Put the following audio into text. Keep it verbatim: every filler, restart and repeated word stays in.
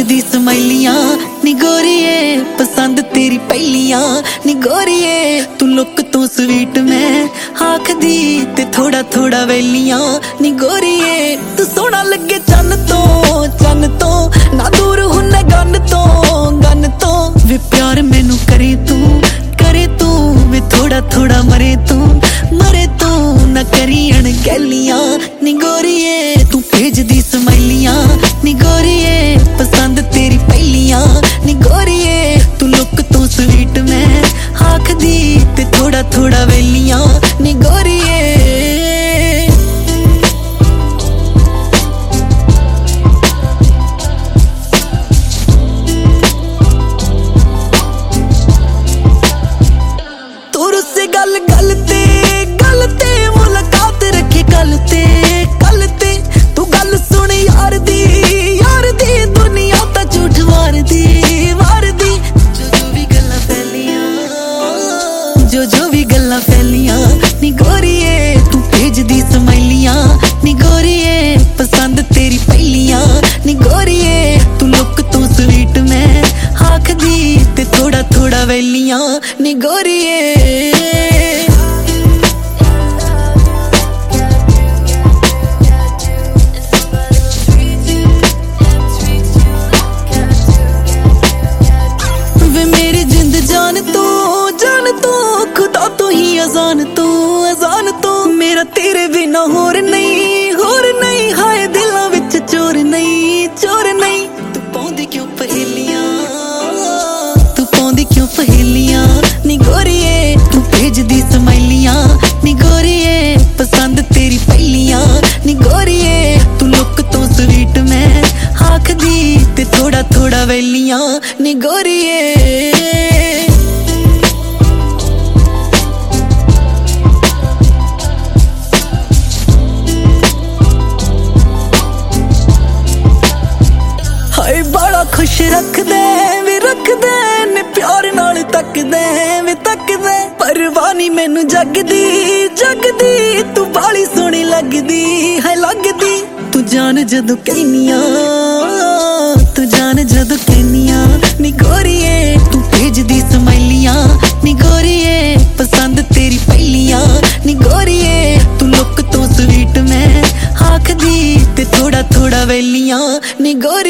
भेजदी स्माइलियां नी गोरिए, पसंद तेरी पहलियां नी गोरिए। तू लुक तू स्वीट में आखदी ते थोड़ा थोड़ा वेलियां नी गोरिए। तू सोना लगे चन तो चन तो ना दूर हुन्ने गन तो गन तो। वे प्यार मैनू करे तू करे तू, वे थोड़ा थोड़ा मरे तू मरे तू। ना करी अणगहलियां नी गोरिए, तू भेजदी स्माइलियां नी गोरिए, पसंद तेरी पहलियां नी गोरिए। तू लुक तू स्वीट में आखदी ते थोड़ा थोड़ा वेलियां नी गोरिए। गल गल ते गल ते मुलाकात रखे कल ते कल ते। तू गल सुन यार दी यार दी, दुनिया ता झूठ मार दी मार दी। जो जो भी गल्लां फैलियां जो जो भी गल्लां फैलियां नी गोरिए। तू भेजदी स्माइलियां नी गोरिए, पसंद तेरी पहलियां नी गोरिए। तू लुक तू स्वीट में आखदी ते थोड़ा थोड़ा वेलियां नी गोरिए। अजान तू अजान तू मेरा तेरे बिना होर नहीं होर नहीं। हाय दिलों विच चोर नहीं चोर नहीं। तू पाउंदी क्यों पहेलियां तू पाउंदी क्यों पहेलियां नी गोरिए। तू भेजदी स्माइलियां नी गोरिए, पसंद तेरी पहलियां नी गोरिए। तू लुक तू स्वीट में आखदी ते थोड़ा थोड़ा वेलियां नी गोरिए। बड़ा खुश रख दे वे रख दे ने प्यार नाल तक दे वे तक दे। परवानी मैनू जगदी जगदी, तू बाली सोहनी लगदी है लगदी। तू जान जदों कहनियां तू जान जदों कहनियां नी गोरिए। तू भेजदी स्माइलियां नी गोरिए, पसंद तेरी पहलियां नी गोरिए। तू लुक तू स्वीट में आखदी ते थोड़ा थोड़ा वेलियां नी गोरिए।